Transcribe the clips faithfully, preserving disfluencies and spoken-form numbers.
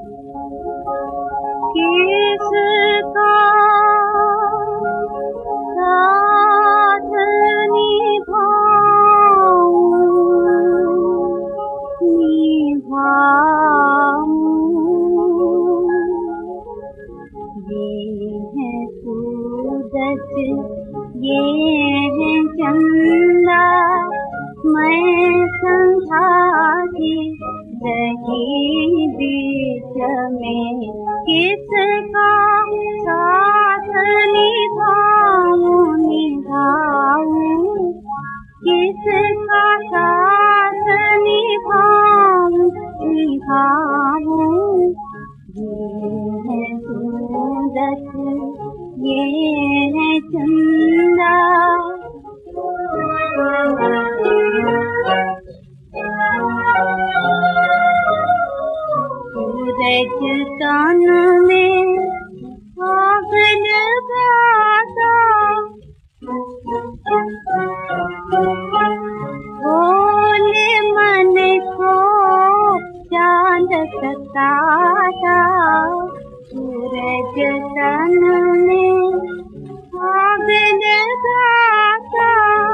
किसका साथ निभाऊं निभाऊं, ये है सूरज ये है चंदा, मैं संध्या की रही बीच में, किसका साथ निभाऊं निभाऊं, किसका साथ निभाऊं निभाऊं, ये है सूरज ये है चंदा। सूरज तन में आग लगाता, भोले मन को चांद सताता। सूरज तन में आग लगाता,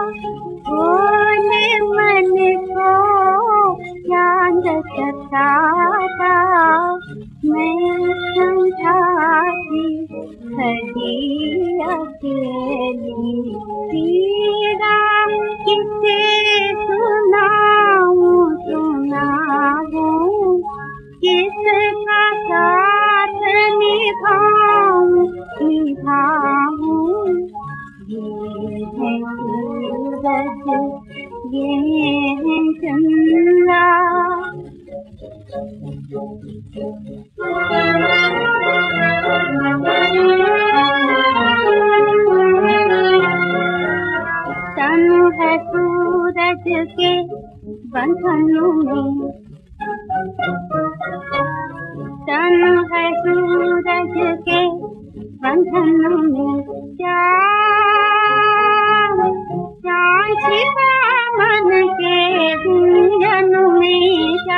भोले मन को चांद सताता। मैं समझा थी खड़ी अकेली, पीड़ा किसे सुनाऊं सुनाऊं, किसका साथ निभाऊं निभाऊं, ये है सूरज ये है चंदा। तन है सूरज के बंधनों में, तन है सूरज के बंधनों में, चाँद चाँद छिपा मन के गुंजनों में,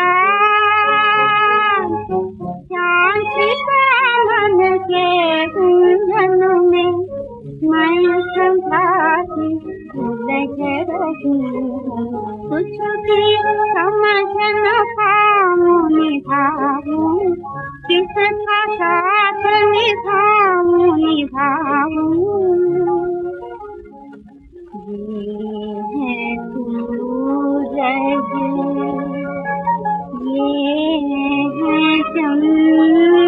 चाँद चाँद छिपा मन के गुंजनों में, मैं संभाली उलझ रही हूँ, कुछ भी समझ न पाऊं निभाऊं, किसका साथ निभाऊं निभाऊं, ये है सूरज ये है चंदा।